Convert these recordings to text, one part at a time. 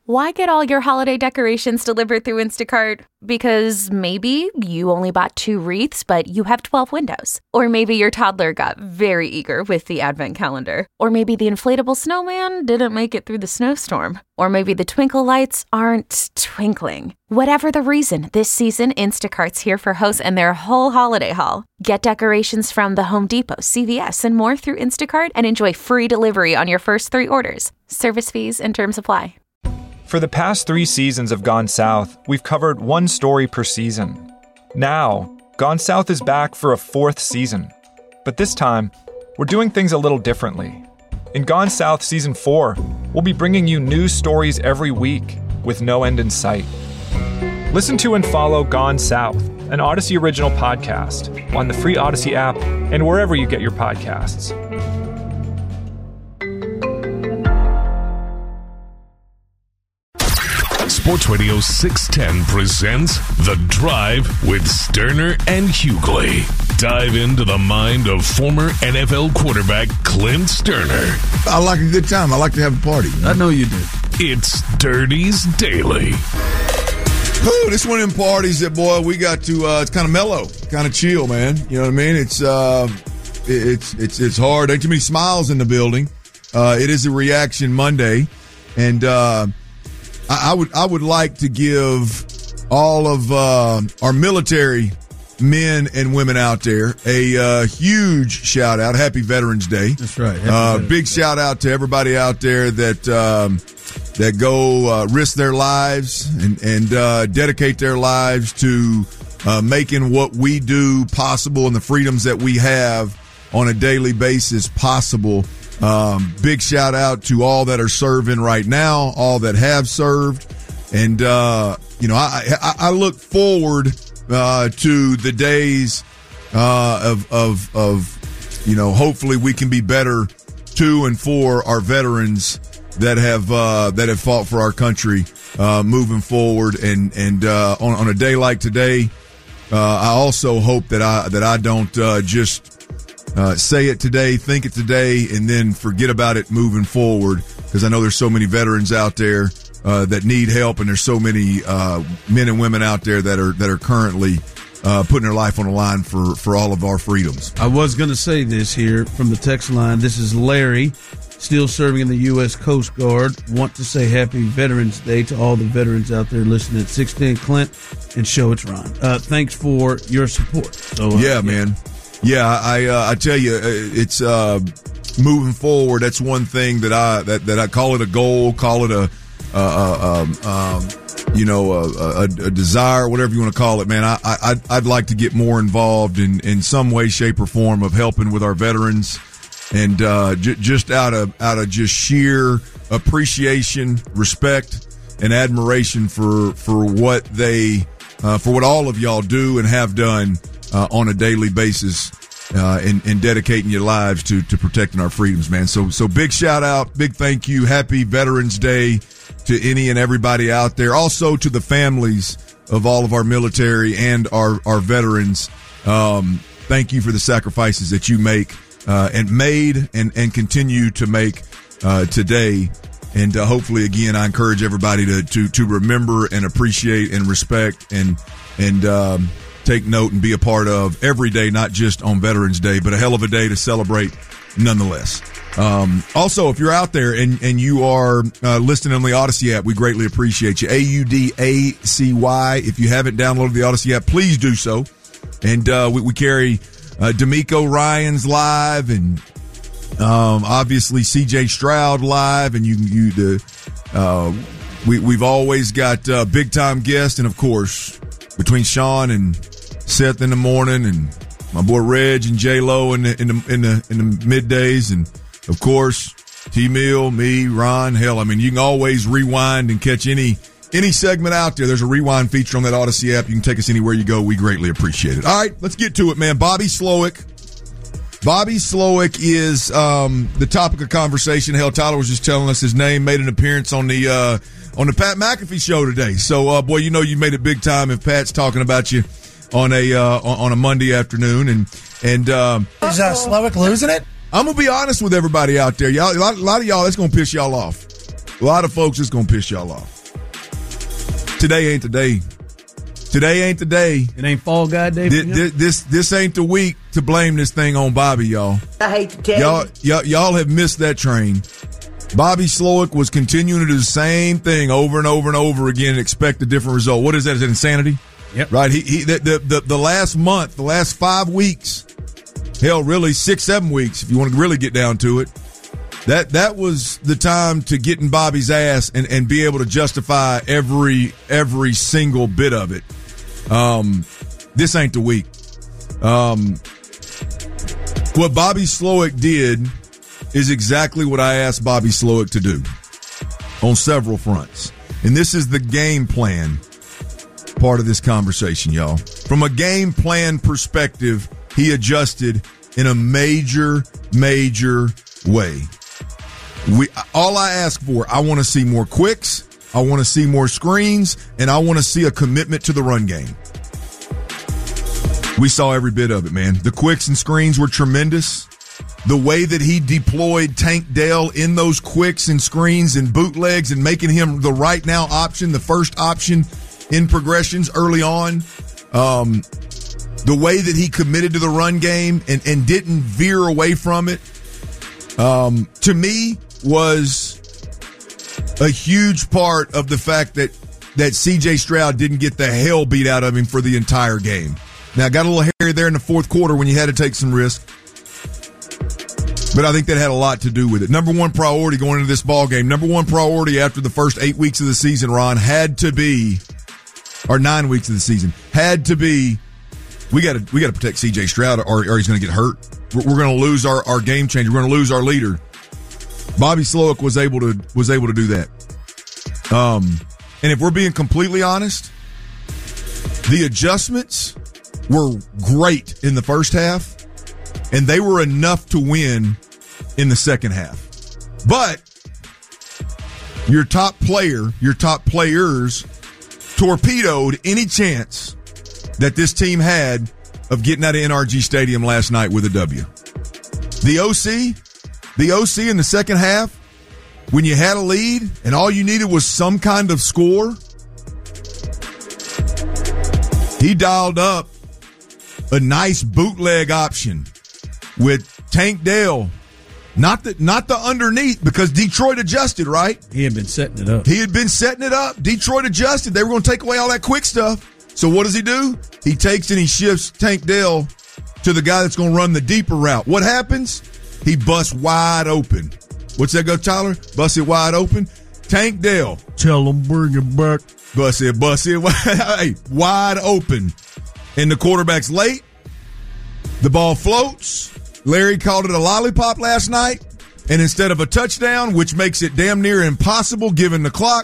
Why get all your holiday decorations delivered through Instacart? Because maybe you only bought 2 wreaths, but you have 12 windows. Or maybe your toddler got very eager with the advent calendar. Or maybe the inflatable snowman didn't make it through the snowstorm. Or maybe the twinkle lights aren't twinkling. Whatever the reason, this season, Instacart's here for hosts and their whole holiday haul. Get decorations from the Home Depot, CVS, and more through Instacart and enjoy free delivery on your first 3 orders. Service fees and terms apply. For the past 3 seasons of Gone South, we've covered 1 story per season. Now, Gone South is back for a 4th season. But this time, we're doing things a little differently. In Gone South Season 4, we'll be bringing you news stories every week with no end in sight. Listen to and follow Gone South, an Odyssey original podcast, on the free Odyssey app and wherever you get your podcasts. Sports Radio 610 presents The Drive with Sterner and Hughley. Dive into the mind of former NFL quarterback Clint Sterner. I like a good time. I like to have a party. I know you do. It's Dirty's Daily. Ooh, this one of them parties that, boy, we got to, it's kind of mellow, kind of chill, man. You know what I mean? It's hard. Ain't too many smiles in the building. It is a Reaction Monday. And, I would like to give all of our military men and women out there a huge shout out. Happy Veterans Day. That's right. Big shout out to everybody out there that go risk their lives and dedicate their lives to making what we do possible and the freedoms that we have on a daily basis possible. Big shout out to all that are serving right now, all that have served. And, I look forward, to the days, of hopefully we can be better to and for our veterans that have fought for our country, moving forward. And on a day like today, I also hope that I don't, just, say it today, think it today, and then forget about it moving forward. Because I know there's so many veterans out there that need help, and there's so many men and women out there that are currently putting their life on the line for all of our freedoms. I was going to say this here from the text line. This is Larry, still serving in the U.S. Coast Guard. Want to say Happy Veterans Day to all the veterans out there listening at 610 Clint and Show It's Ron. Thanks for your support. So, man. Yeah, I tell you, it's moving forward. That's one thing that I call it a goal, call it a desire, whatever you want to call it, man. I'd like to get more involved in some way, shape, or form of helping with our veterans, and just out of just sheer appreciation, respect, and admiration for what all of y'all do and have done on a daily basis, in dedicating your lives to protecting our freedoms, man. So big shout out, big thank you. Happy Veterans Day to any and everybody out there. Also to the families of all of our military and our veterans. Thank you for the sacrifices that you make, and made and continue to make, today. And, hopefully again, I encourage everybody to remember and appreciate and respect and take note and be a part of every day, not just on Veterans Day, but a hell of a day to celebrate nonetheless. Also, if you're out there and you are listening on the Odyssey app, we greatly appreciate you. AUDACY. If you haven't downloaded the Odyssey app, please do so. And we carry D'Amico Ryans live, and obviously CJ Stroud live, and we've always got big time guests, and of course between Sean and Seth in the morning, and my boy Reg and J Lo in the middays, and of course T-Mill, me, Ron. Hell, I mean, you can always rewind and catch any segment out there. There's a rewind feature on that Odyssey app. You can take us anywhere you go. We greatly appreciate it. All right, let's get to it, man. Bobby Slowik. Bobby Slowik is the topic of conversation. Hell, Tyler was just telling us his name made an appearance on the Pat McAfee show today. So, boy, you know you made it big time if Pat's talking about you on a Monday afternoon. And is Slowik losing it? I'm gonna be honest with everybody out there, y'all. A lot of y'all, that's gonna piss y'all off. A lot of folks, it's going to piss y'all off. Today ain't the day. Today ain't the day. It ain't Fall Guy Day. This ain't the week to blame this thing on Bobby, y'all. I hate to tell y'all have missed that train. Bobby Slowick was continuing to do the same thing over and over and over again and expect a different result. What is that? Is it insanity? Yep. Right. The last month, the last 5 weeks, hell, really 6-7 weeks, if you want to really get down to it. That was the time to get in Bobby's ass and be able to justify every single bit of it. This ain't the week. What Bobby Slowick did is exactly what I asked Bobby Slowick to do on several fronts. And this is the game plan part of this conversation, y'all. From a game plan perspective, he adjusted in a major way. All I ask for, I want to see more quicks, I want to see more screens, and I want to see a commitment to the run game. We saw every bit of it, man. The quicks and screens were tremendous. The way that he deployed Tank Dell in those quicks and screens and bootlegs and making him the right now option, the first option in progressions early on. The way that he committed to the run game and didn't veer away from it, to me, was a huge part of the fact that C.J. Stroud didn't get the hell beat out of him for the entire game. Now, got a little hairy there in the fourth quarter when you had to take some risk, but I think that had a lot to do with it. Number one priority going into this ball game, number one priority after the first 8 weeks of the season, Ron, had to be, or 9 weeks of the season, had to be, we got to protect C.J. Stroud or he's going to get hurt. We're going to lose our game changer. We're going to lose our leader. Bobby Slowick was able to do that. And if we're being completely honest, the adjustments were great in the first half, and they were enough to win in the second half. But your top player, your top players torpedoed any chance that this team had of getting out of NRG Stadium last night with a W. The OC in the second half, when you had a lead and all you needed was some kind of score, he dialed up a nice bootleg option with Tank Dell. Not the underneath, because Detroit adjusted, right? He had been setting it up. Detroit adjusted. They were going to take away all that quick stuff. So what does he do? He takes and he shifts Tank Dell to the guy that's going to run the deeper route. What happens? He busts wide open. What's that go, Tyler? Bust it wide open. Tank Dell. Tell him bring it back. Bust it. Hey, wide open. And the quarterback's late. The ball floats. Larry called it a lollipop last night. And instead of a touchdown, which makes it damn near impossible given the clock,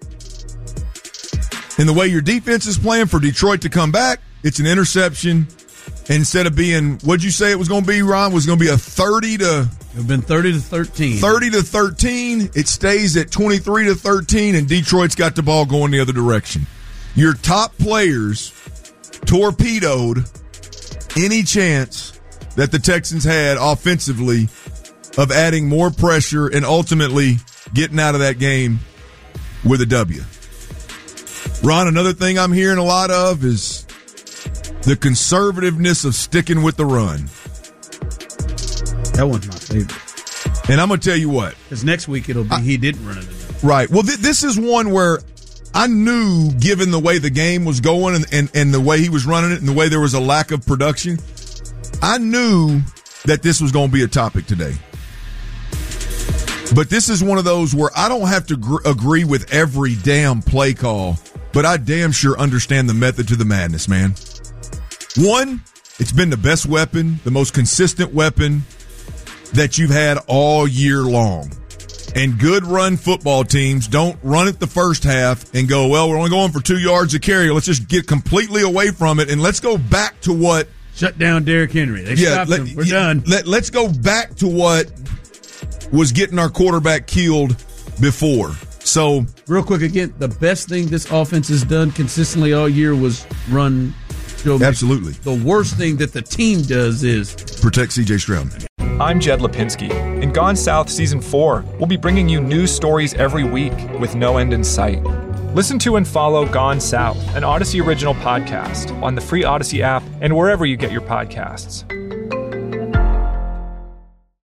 and the way your defense is playing for Detroit to come back, it's an interception. Instead of being, what'd you say it was going to be, Ron? It was going to be a 30 to... It would have been 30 to 13. 30 to 13. It stays at 23 to 13, and Detroit's got the ball going the other direction. Your top players torpedoed any chance that the Texans had offensively of adding more pressure and ultimately getting out of that game with a W. Ron, another thing I'm hearing a lot of is the conservativeness of sticking with the run. That one's my favorite. And I'm going to tell you what. Because next week it'll be he didn't run it enough. Right. Well, this is one where I knew, given the way the game was going and the way he was running it and the way there was a lack of production, I knew that this was going to be a topic today. But this is one of those where I don't have to agree with every damn play call, but I damn sure understand the method to the madness, man. One, it's been the best weapon, the most consistent weapon that you've had all year long. And good run football teams don't run it the first half and go, well, we're only going for 2 yards a carry. Let's just get completely away from it, and let's go back to what... Shut down Derrick Henry. They stopped him. We're done. Let's go back to what was getting our quarterback killed before. So, real quick again, the best thing this offense has done consistently all year was run Joe Mixon. Absolutely. The worst thing that the team does is protect C.J. Stroud. I'm Jed Lipinski. In Gone South Season 4, we'll be bringing you new stories every week with no end in sight. Listen to and follow Gone South, an Odyssey original podcast, on the free Odyssey app and wherever you get your podcasts.